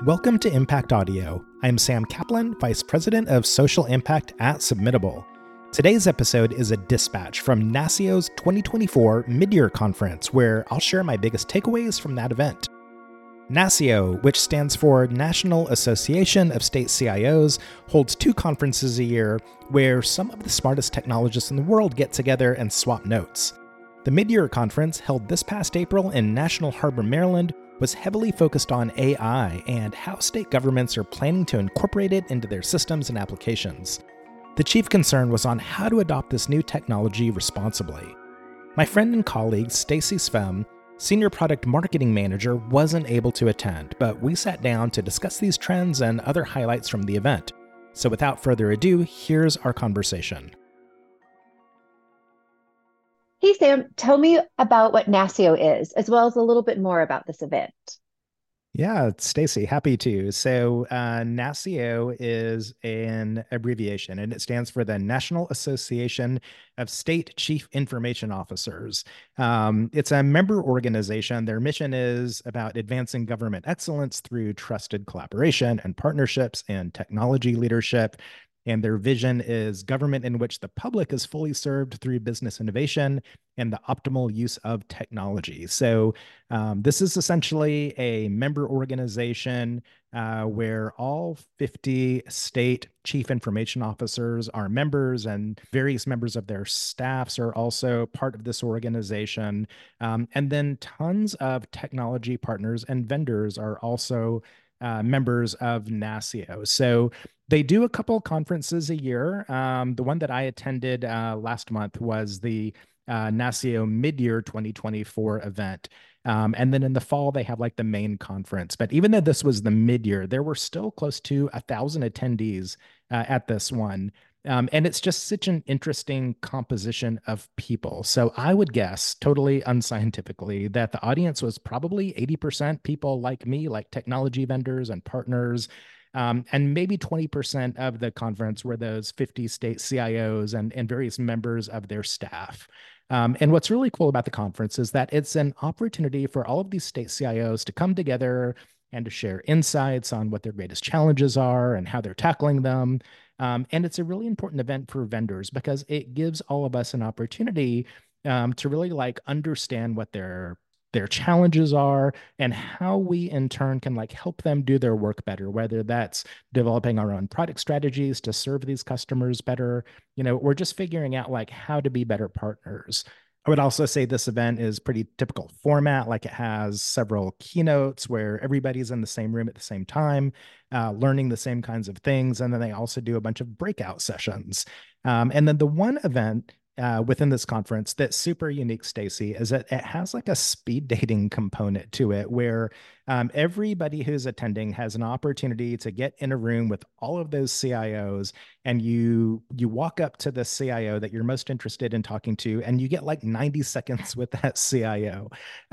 Welcome to Impact Audio. I'm Sam Kaplan, Vice President of Social Impact at Submittable. Today's episode is a dispatch from NASCIO's 2024 Midyear Conference, where I'll share my biggest takeaways from that event. NASCIO, which stands for National Association of State CIOs, holds two conferences a year where some of the smartest technologists in the world get together and swap notes. The Midyear Conference, held this past April in National Harbor, Maryland, was heavily focused on AI and how state governments are planning to incorporate it into their systems and applications. The chief concern was on how to adopt this new technology responsibly. My friend and colleague Stacy Svem, Senior Product Marketing Manager, wasn't able to attend, but we sat down to discuss these trends and other highlights from the event. So without further ado, here's our conversation. Hey, Sam, tell me about what NASCIO is, as well as a little bit more about this event. Yeah, Stacy, happy to. So NASCIO is an abbreviation, and it stands for the National Association of State Chief Information Officers. It's a member organization. Their mission is about advancing government excellence through trusted collaboration and partnerships and technology leadership. And their vision is government in which the public is fully served through business innovation and the optimal use of technology. So this is essentially a member organization where all 50 state chief information officers are members, and various members of their staffs are also part of this organization. And then tons of technology partners and vendors are also members of NASCIO. So they do a couple conferences a year. The one that I attended last month was the NASCIO Midyear 2024 event. And then in the fall, they have like the main conference. But even though this was the midyear, there were still close to 1,000 attendees at this one. And it's just such an interesting composition of people. So I would guess, totally unscientifically, that the audience was probably 80% people like me, like technology vendors and partners. And maybe 20% of the conference were those 50 state CIOs and various members of their staff. And what's really cool about the conference is that it's an opportunity for all of these state CIOs to come together and to share insights on what their greatest challenges are and how they're tackling them. And it's a really important event for vendors because it gives all of us an opportunity to really like understand what their challenges are and how we in turn can like help them do their work better, whether that's developing our own product strategies to serve these customers better, or just figuring out like how to be better partners. I would also say this event is pretty typical format. Like it has several keynotes where everybody's in the same room at the same time, learning the same kinds of things. And then they also do a bunch of breakout sessions. And then the one event within this conference that's super unique, Stacy, is that it has like a speed dating component to it where everybody who's attending has an opportunity to get in a room with all of those CIOs, and you walk up to the CIO that you're most interested in talking to, and you get like 90 seconds with that CIO.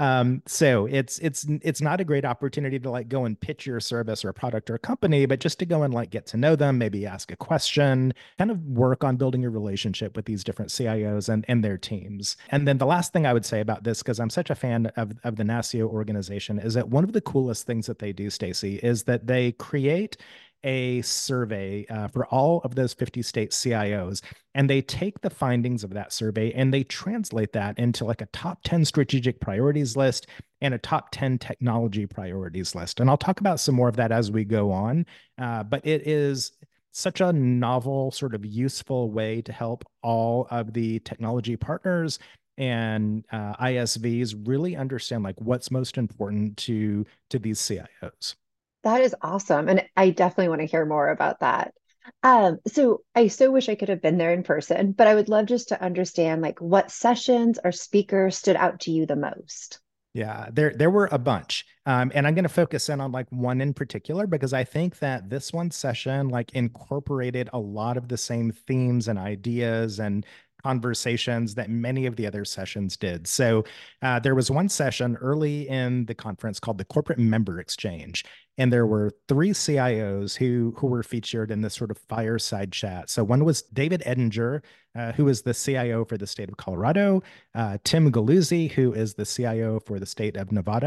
So it's not a great opportunity to like go and pitch your service or product or company, but just to go and like get to know them, maybe ask a question, kind of work on building a relationship with these different CIOs and their teams. And then the last thing I would say about this, because I'm such a fan of the NASCIO organization, is that one of the coolest things that they do, Stacy, is that they create a survey for all of those 50 state CIOs, and they take the findings of that survey and they translate that into like a top 10 strategic priorities list and a top 10 technology priorities list. And I'll talk about some more of that as we go on, but it is such a novel, sort of useful way to help all of the technology partners and ISVs really understand like what's most important to these CIOs. That is awesome. And I definitely want to hear more about that. So I so wish I could have been there in person, but I would love just to understand like what sessions or speakers stood out to you the most. Yeah, there were a bunch. And I'm going to focus in on like one in particular because I think that this one session like incorporated a lot of the same themes and ideas and conversations that many of the other sessions did. So there was one session early in the conference called the Corporate Member Exchange. And there were three CIOs who were featured in this sort of fireside chat. So one was David Edinger, who is the CIO for the state of Colorado, Tim Galuzzi, who is the CIO for the state of Nevada,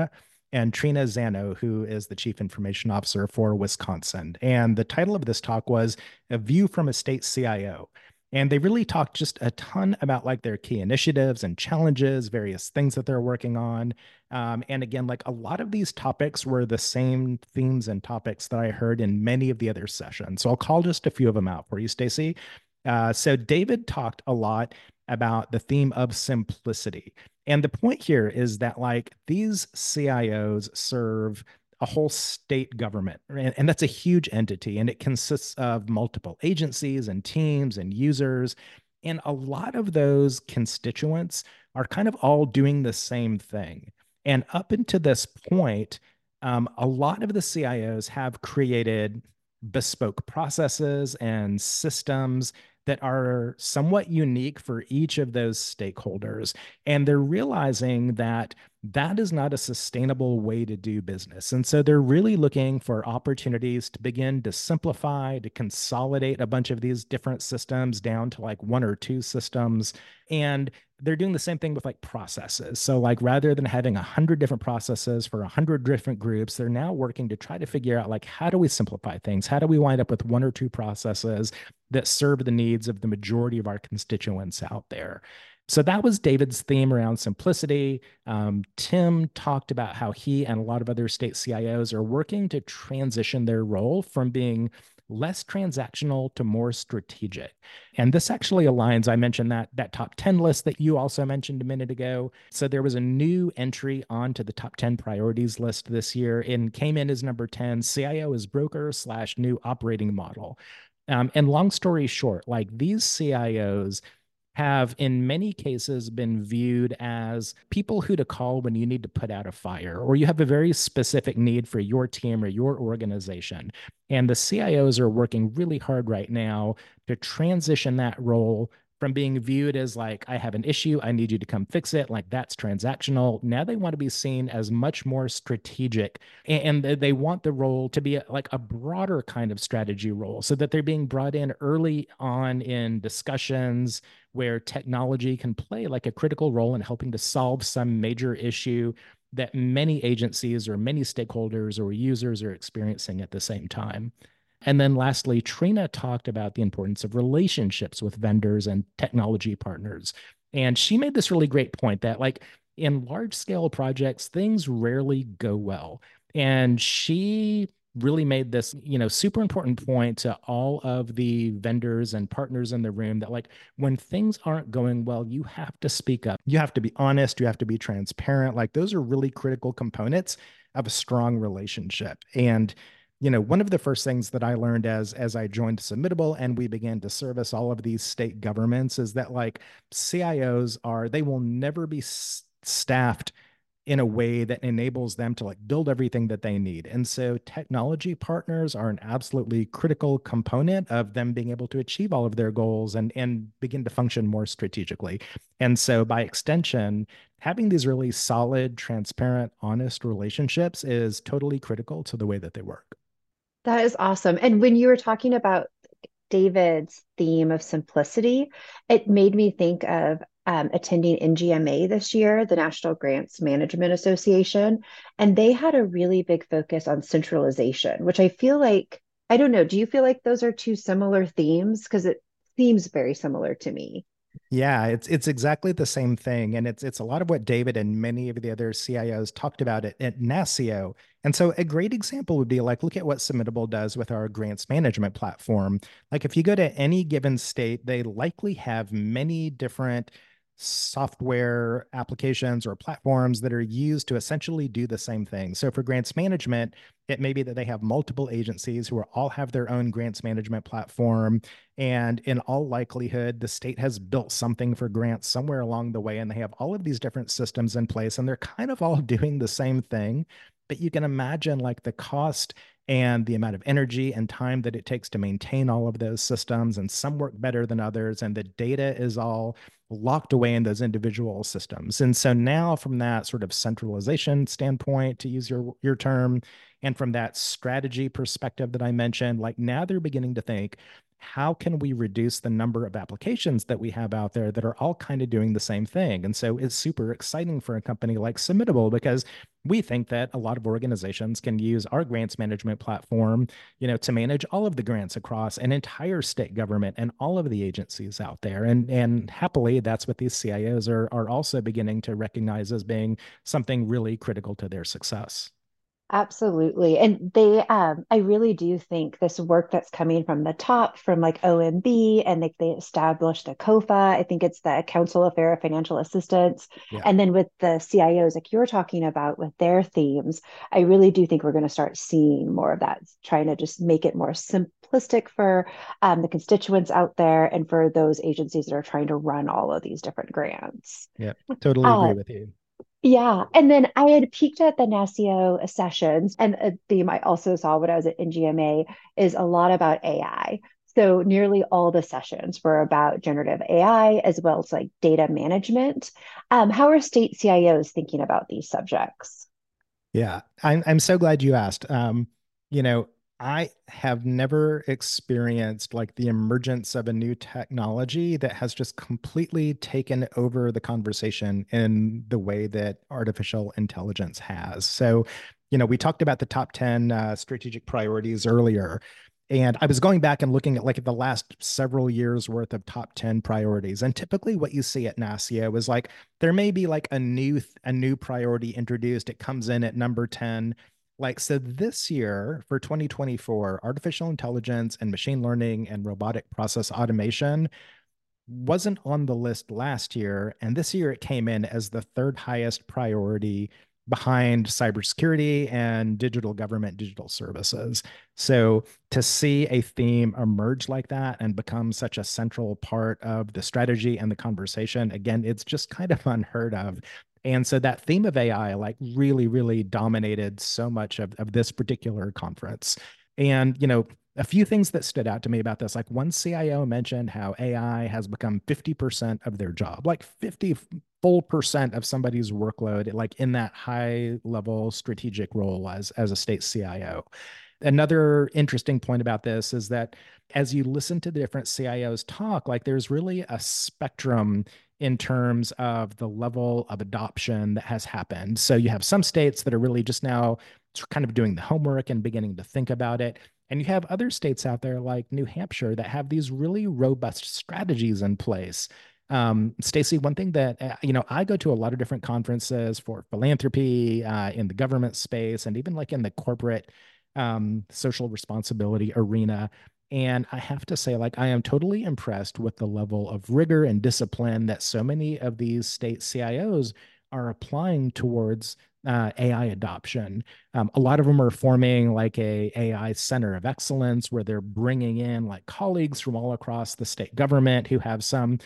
and Trina Zano, who is the Chief Information Officer for Wisconsin. And the title of this talk was A View from a State CIO. And they really talked just a ton about like their key initiatives and challenges, various things that they're working on. And again, like a lot of these topics were the same themes and topics that I heard in many of the other sessions. So I'll call just a few of them out for you, Stacy. So David talked a lot about the theme of simplicity. And the point here is that like these CIOs serve a whole state government, and that's a huge entity, and it consists of multiple agencies and teams and users. And a lot of those constituents are kind of all doing the same thing. And up until this point, a lot of the CIOs have created bespoke processes and systems that are somewhat unique for each of those stakeholders. And they're realizing that that is not a sustainable way to do business. And so they're really looking for opportunities to begin to simplify, to consolidate a bunch of these different systems down to like one or two systems. And they're doing the same thing with like processes. So like rather than having 100 different processes for 100 different groups, they're now working to try to figure out like how do we simplify things? How do we wind up with one or two processes that serve the needs of the majority of our constituents out there? So that was David's theme around simplicity. Tim talked about how he and a lot of other state CIOs are working to transition their role from being less transactional to more strategic. And this actually aligns. I mentioned that top 10 list that you also mentioned a minute ago. So there was a new entry onto the top 10 priorities list this year and came in as number 10, CIO as broker slash new operating model. And long story short, like these CIOs have in many cases been viewed as people who to call when you need to put out a fire or you have a very specific need for your team or your organization. And the CIOs are working really hard right now to transition that role from being viewed as like, I have an issue, I need you to come fix it, like that's transactional. Now they want to be seen as much more strategic, and they want the role to be like a broader kind of strategy role so that they're being brought in early on in discussions where technology can play like a critical role in helping to solve some major issue that many agencies or many stakeholders or users are experiencing at the same time. And then lastly, Trina talked about the importance of relationships with vendors and technology partners. And she made this really great point that, like, in large scale projects, things rarely go well. And she really made this, super important point to all of the vendors and partners in the room that, like, when things aren't going well, you have to speak up. You have to be honest. You have to be transparent. Like, those are really critical components of a strong relationship. And one of the first things that I learned as I joined Submittable and we began to service all of these state governments is that like CIOs they will never be staffed in a way that enables them to like build everything that they need. And so technology partners are an absolutely critical component of them being able to achieve all of their goals and begin to function more strategically. And so by extension, having these really solid, transparent, honest relationships is totally critical to the way that they work. That is awesome. And when you were talking about David's theme of simplicity, it made me think of attending NGMA this year, the National Grants Management Association, and they had a really big focus on centralization, which I feel like, I don't know, do you feel like those are two similar themes? Because it seems very similar to me. Yeah, it's exactly the same thing, and it's a lot of what David and many of the other CIOs talked about at NASCIO. And so a great example would be like, look at what Submittable does with our grants management platform. Like if you go to any given state, they likely have many different software applications or platforms that are used to essentially do the same thing. So for grants management, it may be that they have multiple agencies who all have their own grants management platform. And in all likelihood, the state has built something for grants somewhere along the way, and they have all of these different systems in place, and they're kind of all doing the same thing. But you can imagine like the cost and the amount of energy and time that it takes to maintain all of those systems, and some work better than others, and the data is all locked away in those individual systems. And so now from that sort of centralization standpoint, to use your term, and from that strategy perspective that I mentioned, like now they're beginning to think, how can we reduce the number of applications that we have out there that are all kind of doing the same thing? And so it's super exciting for a company like Submittable because we think that a lot of organizations can use our grants management platform, to manage all of the grants across an entire state government and all of the agencies out there. And happily, that's what these CIOs are also beginning to recognize as being something really critical to their success. Absolutely. And I really do think this work that's coming from the top, from like OMB, and like they established the COFA, I think it's the Council of Fair Financial Assistance. Yeah. And then with the CIOs, like you're talking about with their themes, I really do think we're going to start seeing more of that, trying to just make it more simplistic for the constituents out there and for those agencies that are trying to run all of these different grants. Yeah. Totally Uh, agree with you. yeah. And then I had peeked at the NASCIO sessions, and a theme I also saw when I was at NGMA is a lot about AI. So nearly all the sessions were about generative AI as well as like data management. How are state CIOs thinking about these subjects? Yeah, I'm so glad you asked. You know, I have never experienced like the emergence of a new technology that has just completely taken over the conversation in the way that artificial intelligence has. So, we talked about the top 10 strategic priorities earlier. And I was going back and looking at like the last several years worth of top 10 priorities. And typically what you see at NASCIO is like there may be like a new priority introduced. It comes in at number 10. Like so this year for 2024, artificial intelligence and machine learning and robotic process automation wasn't on the list last year, and this year it came in as the third highest priority behind cybersecurity and digital government, digital services. So to see a theme emerge like that and become such a central part of the strategy and the conversation, again, it's just kind of unheard of. And so that theme of AI like really, really dominated so much of this particular conference. And, a few things that stood out to me about this, like one CIO mentioned how AI has become 50% of their job, like 50 full percent of somebody's workload, like in that high level strategic role as a state CIO. Another interesting point about this is that as you listen to the different CIOs talk, like there's really a spectrum in terms of the level of adoption that has happened. So you have some states that are really just now kind of doing the homework and beginning to think about it. And you have other states out there like New Hampshire that have these really robust strategies in place. Stacy, one thing that I go to a lot of different conferences for philanthropy in the government space and even like in the corporate social responsibility arena. And I have to say, like, I am totally impressed with the level of rigor and discipline that so many of these state CIOs are applying towards AI adoption. A lot of them are forming like a AI center of excellence where they're bringing in like colleagues from all across the state government who have some,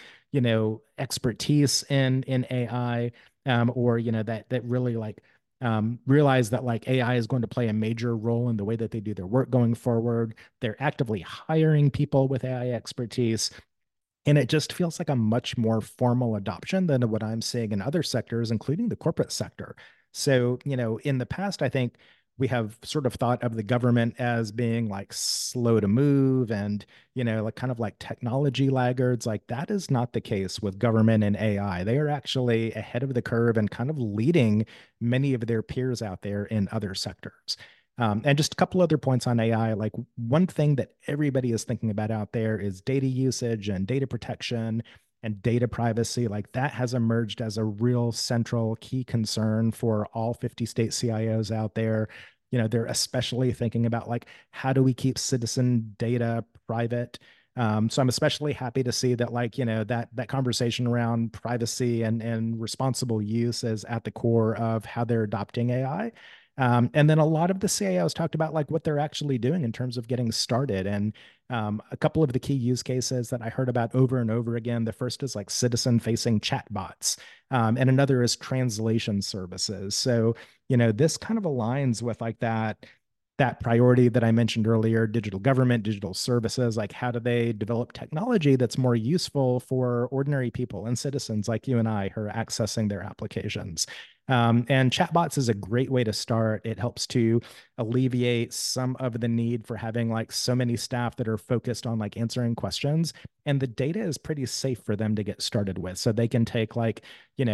expertise in AI, or that really like realize that like AI is going to play a major role in the way that they do their work going forward. They're actively hiring people with AI expertise. And it just feels like a much more formal adoption than what I'm seeing in other sectors, including the corporate sector. So, in the past, I think we have sort of thought of the government as being like slow to move and, like kind of like technology laggards. Like that is not the case with government and AI. They are actually ahead of the curve and kind of leading many of their peers out there in other sectors. And just a couple other points on AI. Like one thing that everybody is thinking about out there is data usage and data protection and data privacy. Like that has emerged as a real central key concern for all 50 state CIOs out there. They're especially thinking about like how do we keep citizen data private. So I'm especially happy to see that like that conversation around privacy and responsible use is at the core of how they're adopting AI. And then a lot of the CIOs talked about like what they're actually doing in terms of getting started. And a couple of the key use cases that I heard about over and over again. The first is like citizen facing chatbots, and another is translation services. So, this kind of aligns with like that priority that I mentioned earlier, digital government, digital services, like how do they develop technology that's more useful for ordinary people and citizens like you and I who are accessing their applications. And chatbots is a great way to start. It helps to alleviate some of the need for having like so many staff that are focused on like answering questions. And the data is pretty safe for them to get started with. So they can take like,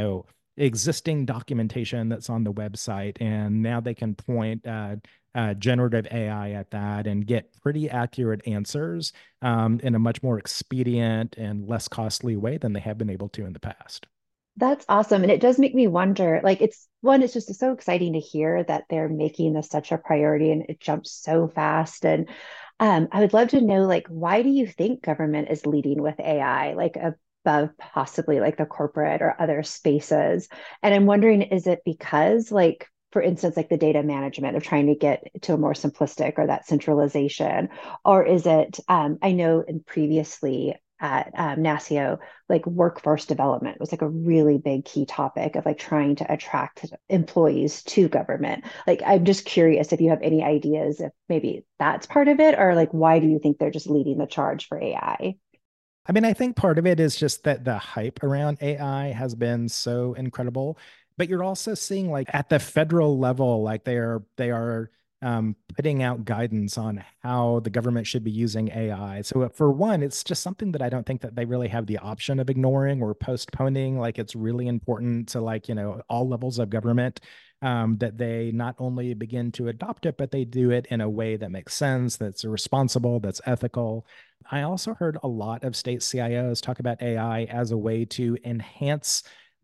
existing documentation that's on the website, and now they can point generative AI at that and get pretty accurate answers in a much more expedient and less costly way than they have been able to in the past. That's awesome. And it does make me wonder, like it's just so exciting to hear that they're making this such a priority and it jumps so fast. And I would love to know, like, why do you think government is leading with AI, like above possibly like the corporate or other spaces? And I'm wondering, is it because, like, for instance, like the data management of trying to get to a more simplistic or that centralization, or is it, I know in previously at NASCIO, like workforce development was like a really big key topic of like trying to attract employees to government. Like, I'm just curious if you have any ideas if maybe that's part of it, or like, why do you think they're just leading the charge for AI? I mean, I think part of it is just that the hype around AI has been so incredible, but you're also seeing like at the federal level, like they are putting out guidance on how the government should be using AI. So for one, it's just something that I don't think that they really have the option of ignoring or postponing. Like it's really important to like all levels of government that they not only begin to adopt it, but they do it in a way that makes sense, that's responsible, that's ethical. I also heard a lot of state CIOs talk about AI as a way to enhance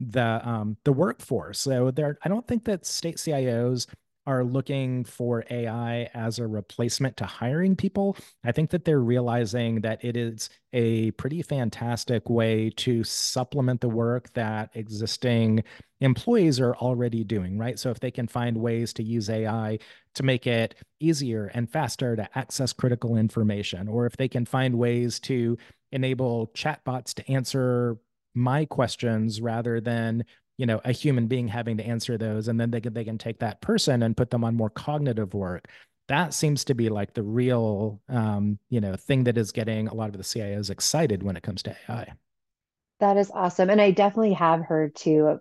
the workforce. So I don't think that state CIOs are looking for AI as a replacement to hiring people. I think that they're realizing that it is a pretty fantastic way to supplement the work that existing employees are already doing, right? So if they can find ways to use AI to make it easier and faster to access critical information, or if they can find ways to enable chatbots to answer my questions rather than a human being having to answer those, and then they can take that person and put them on more cognitive work. That seems to be like the real thing that is getting a lot of the CIOs excited when it comes to AI. That is awesome. And I definitely have heard too.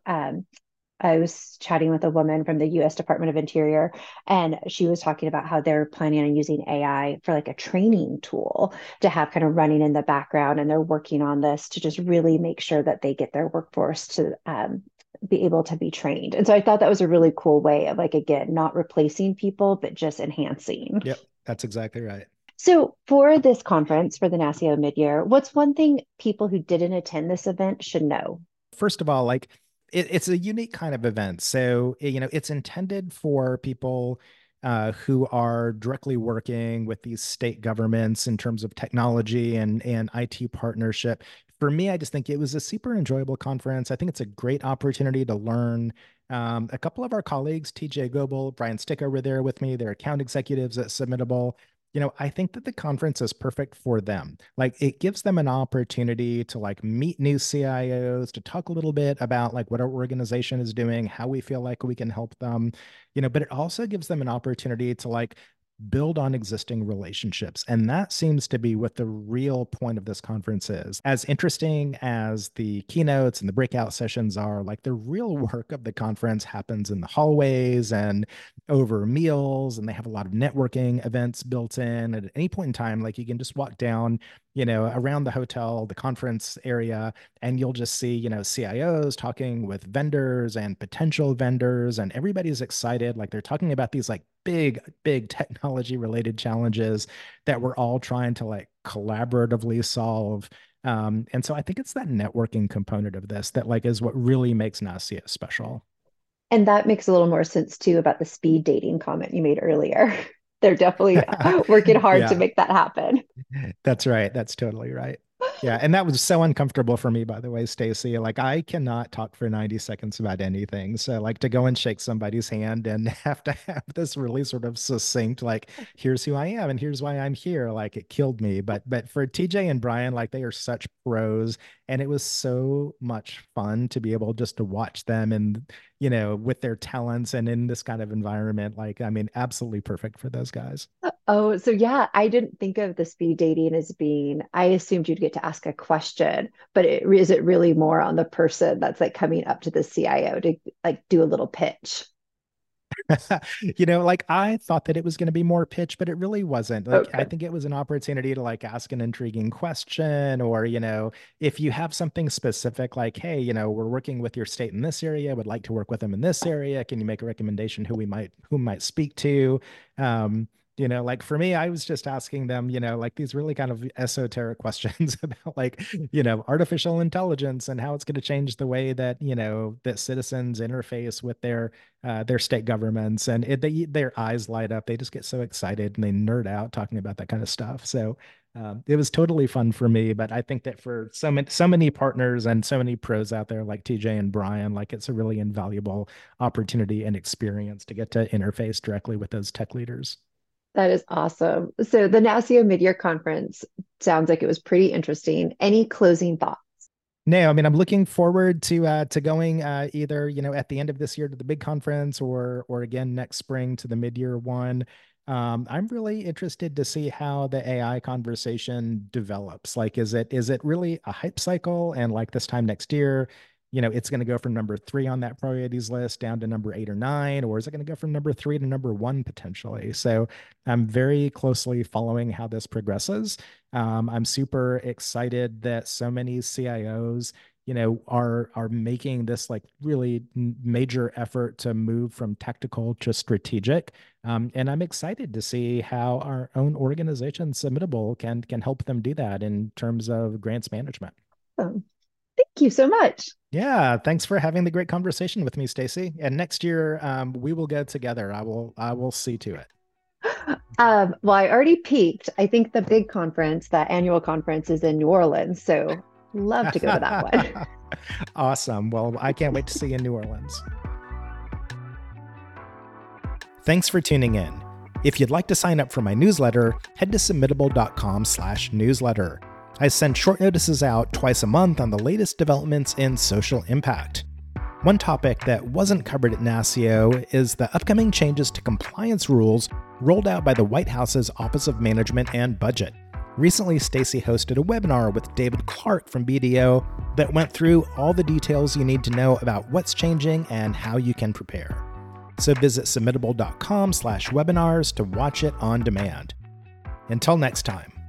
I was chatting with a woman from the US Department of Interior, and she was talking about how they're planning on using AI for like a training tool to have kind of running in the background. And they're working on this to just really make sure that they get their workforce to be able to be trained. And so I thought that was a really cool way of, like, again, not replacing people, but just enhancing. Yep, that's exactly right. So, for this conference, for the NASCIO midyear, what's one thing people who didn't attend this event should know? First of all, like it's a unique kind of event. So, it's intended for people who are directly working with these state governments in terms of technology and IT partnership. For me, I just think it was a super enjoyable conference. I think it's a great opportunity to learn. A couple of our colleagues, TJ Goebel, Brian Sticka, were there with me. They're account executives at Submittable. I think that the conference is perfect for them. Like it gives them an opportunity to like meet new CIOs, to talk a little bit about like what our organization is doing, how we feel like we can help them, but it also gives them an opportunity to like build on existing relationships. And that seems to be what the real point of this conference is. As interesting as the keynotes and the breakout sessions are, like the real work of the conference happens in the hallways and over meals. And they have a lot of networking events built in. And at any point in time, like you can just walk down, around the hotel, the conference area, and you'll just see, CIOs talking with vendors and potential vendors, and everybody's excited. Like they're talking about these like big technology related challenges that we're all trying to like collaboratively solve. And so I think it's that networking component of this that like is what really makes NASCIO special. And that makes a little more sense too about the speed dating comment you made earlier. They're definitely working hard to Yeah, make that happen. that's right. That's totally right. Yeah, and that was so uncomfortable for me, by the way, Stacey. Like I cannot talk for 90 seconds about anything. So like to go and shake somebody's hand and have to have this really sort of succinct, like, here's who I am and here's why I'm here. Like it killed me. But for TJ and Brian, like they are such pros. And it was so much fun to be able just to watch them and, with their talents and in this kind of environment. Like, I mean, absolutely perfect for those guys. Oh, so yeah, I didn't think of the speed dating as being, I assumed you'd get to ask a question, but is it really more on the person that's like coming up to the CIO to like do a little pitch? Like I thought that it was going to be more pitch, but it really wasn't. Like I Okay. think it was an opportunity to like ask an intriguing question or, if you have something specific like, hey, we're working with your state in this area, would like to work with them in this area. Can you make a recommendation who might speak to? Like for me, I was just asking them, like these really kind of esoteric questions about like, artificial intelligence and how it's going to change the way that, that citizens interface with their state governments, and their eyes light up. They just get so excited and they nerd out talking about that kind of stuff. So it was totally fun for me. But I think that for so many partners and so many pros out there like TJ and Brian, like it's a really invaluable opportunity and experience to get to interface directly with those tech leaders. That is awesome. So the NASIO Mid-Year Conference sounds like it was pretty interesting. Any closing thoughts? No, I mean I'm looking forward to going either at the end of this year to the big conference or again next spring to the mid-year one. I'm really interested to see how the AI conversation develops. Like, is it really a hype cycle? And like this time next year, it's going to go from number 3 on that priorities list down to number 8 or 9, or is it going to go from number 3 to number 1 potentially? So I'm very closely following how this progresses. I'm super excited that so many CIOs, are making this like really major effort to move from tactical to strategic. And I'm excited to see how our own organization, Submittable, can help them do that in terms of grants management. Um, Thank you so much. Yeah, thanks for having the great conversation with me, Stacy. And next year, we will go together. I will see to it. Well, I already peaked. I think the big conference, the annual conference, is in New Orleans. So love to go to that one. Awesome. Well, I can't wait to see you in New Orleans. Thanks for tuning in. If you'd like to sign up for my newsletter, head to submittable.com/newsletter. I send short notices out twice a month on the latest developments in social impact. One topic that wasn't covered at NASCIO is the upcoming changes to compliance rules rolled out by the White House's Office of Management and Budget. Recently, Stacy hosted a webinar with David Clark from BDO that went through all the details you need to know about what's changing and how you can prepare. So visit submittable.com/webinars to watch it on demand. Until next time.